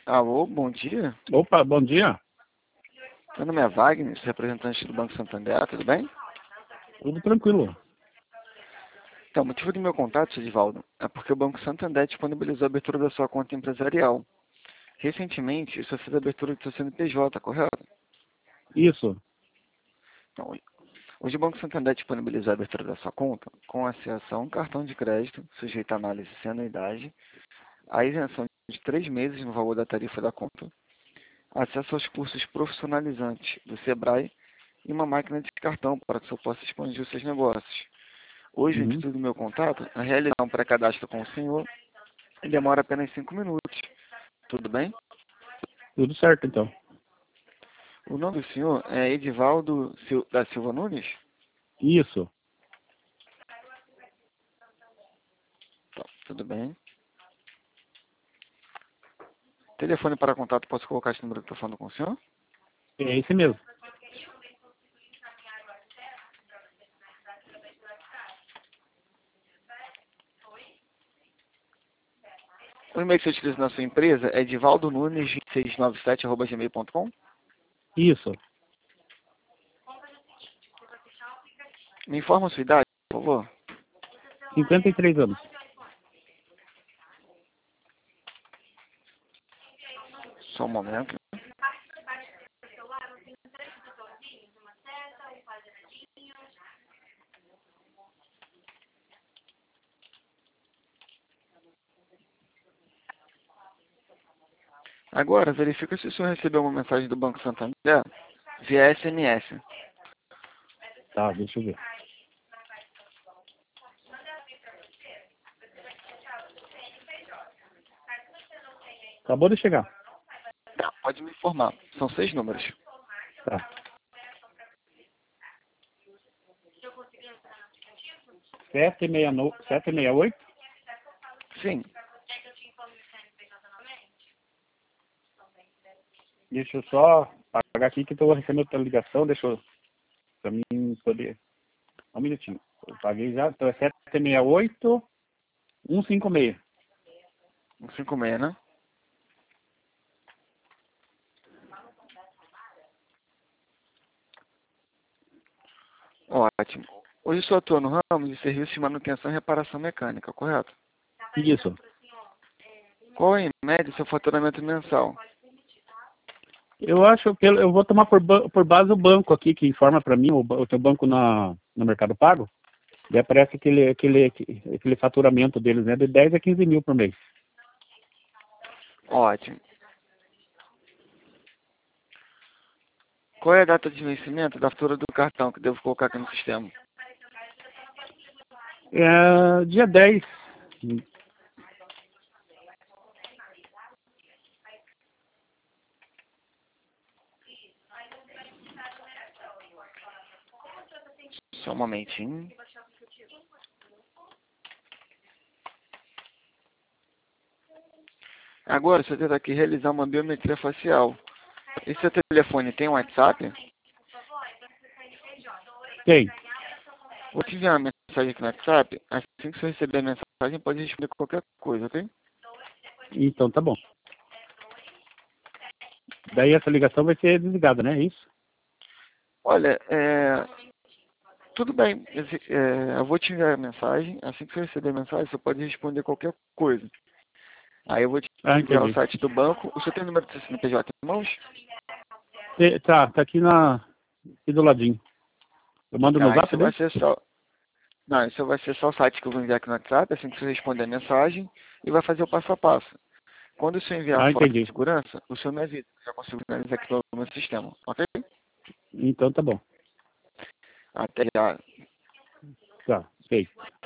Alô, bom dia. Opa, bom dia. Meu nome é Wagner, sou representante do Banco Santander, tudo bem? Tudo tranquilo. Então, o motivo do meu contato, Sr. Edivaldo, é porque o Banco Santander disponibilizou a abertura da sua conta empresarial. Recentemente, isso fez a abertura do seu CNPJ, correto? Isso. Então, hoje o Banco Santander disponibilizou a abertura da sua conta com acesso a um cartão de crédito, sujeito a análise sem anuidade, a isenção de 3 meses no valor da tarifa da conta, acesso aos cursos profissionalizantes do Sebrae e uma máquina de cartão para que o senhor possa expandir os seus negócios. Hoje, o Uhum. intuito do meu contato é realizar um pré-cadastro com o senhor e demora apenas 5 minutos. Tudo bem? Tudo certo, então. O nome do senhor é Edivaldo da Silva Nunes? Isso. Tá, tudo bem. Telefone para contato, posso colocar esse número que estou falando com o senhor? É esse mesmo. O e-mail que você utiliza na sua empresa é edivaldonunes2697@gmail.com. Isso. Me informa a sua idade, por favor. 53 anos. Só um momento. Agora, verifica se o senhor recebeu uma mensagem do Banco Santander via SMS. Tá, deixa eu ver. Acabou de chegar. Tá, pode me informar. São 6 números. Tá. 768? Sim. Deixa eu só pagar aqui que eu vou receber outra ligação. Deixa eu... Pra mim poder... Um minutinho. Eu paguei já. Então é 768 156. 156, né? Ótimo. Hoje o senhor atua no ramo de serviços de manutenção e reparação mecânica, correto? Isso. Qual é, em média, o seu faturamento mensal? Eu acho que eu vou tomar por base o banco aqui, que informa para mim, o teu banco no Mercado Pago, e aparece aquele faturamento deles, né, de 10 a 15 mil por mês. Ótimo. Qual é a data de vencimento da fatura do cartão que devo colocar aqui no sistema? É, dia 10. Só um momentinho. Agora, você terá que realizar uma biometria facial. Esse seu telefone tem um WhatsApp? Tem. Vou te enviar uma mensagem aqui no WhatsApp. Assim que você receber a mensagem, pode responder qualquer coisa, ok? Então tá bom. Daí essa ligação vai ser desligada, né? É isso? Olha, tudo bem. Eu vou te enviar a mensagem. Assim que você receber a mensagem, você pode responder qualquer coisa. Aí eu vou te Ah, enviar o entendi. site do banco. Você tem o número do seu CNPJ em mãos? Tá aqui do ladinho. Eu mando no Tá, zap isso vai daí? ser só. Não, isso vai ser só o site que eu vou enviar aqui no WhatsApp, assim que você responder a mensagem, e vai fazer o passo a passo. Quando o senhor enviar a Ah, foto de entendi. segurança, o senhor me avisa. Eu já consigo finalizar aqui no meu sistema, ok? Então tá bom. Até já. Tá, ok.